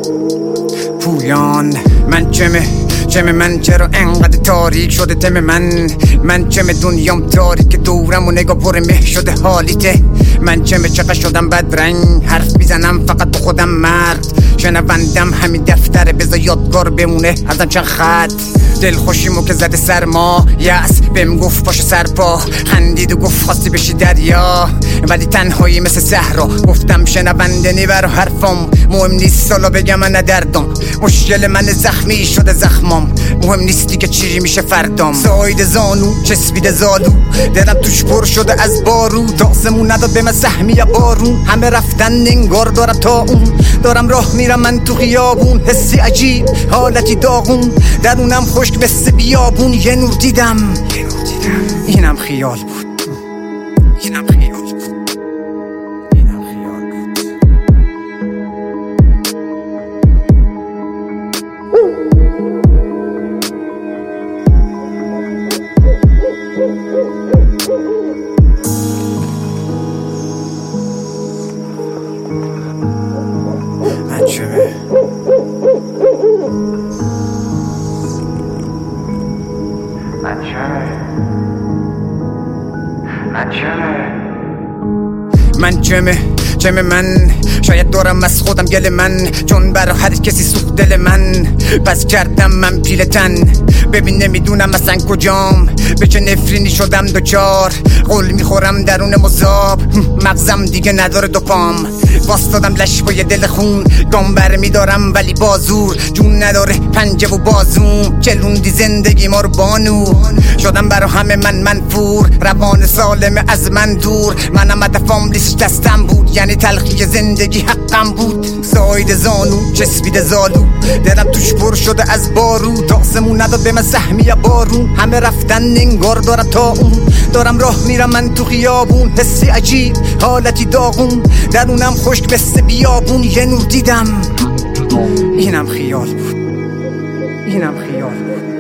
پویان من چمه من چرا انقدر تاریک شده تم من چمه دنیام تاریک دورم و نگاه پر مه شده حالیته من چقدر شدم بدرنگ حرف میزنم فقط با خودم مرد شنوندم همین دفتره بذار یادگار بمونه ازم چند خط دل خوشیمو که زده سرما یأس بهم گفت پاشو سرپا خندید و گفت خواستی بشی دریا ولی تنهایی مثل صحرا گفتم شنونده نیبر و حرفم مهم نیست سالا بگم من ندردم مشکل من زخمی شده زخمم مهم نیستی که چی میشه فردام ساید زانو چسبیده زالو دلم توش پر شده از بارو تاسمون نداد به من سهمی یا بارون همه رفتن انگار دارم تا اون دارم راه میرم من تو خیابون حسی عجیب حالتی داغون درونم خشک مثل بیابون یه نور دیدم اینم خیال بود اینم خیال بود اینم خیال بود من چمه من شاید دارم از خودم گل من چون برا هر کسی سوخت دل من پس کردم من پیلتن ببین نمیدونم اصلا کجام به چه نفرینی شدم دوچار قول میخورم درون مذاب مغزم دیگه نداره دو پام واستادم لش با یه دل خون گام بر میدارم ولی بازور جون نداره پنجه و بازوم چلوندی زندگی ما رو بانو شدم برا همه من منفور روان سالم از من دور منم هدفم لیست دستم بود یعنی تلخی زندگی حقم بود ساید زانو چسبیده زالو دلم توش پر شده از بارو تاسمون نداد به من سهمی یا بارون همه رفتن انگار دارم تا اون دارم راه میرم من تو خیابون حسی عجیب حالتی داغون درونم خشک مثل بیابون یه نور دیدم اینم خیال بود اینم خیال بود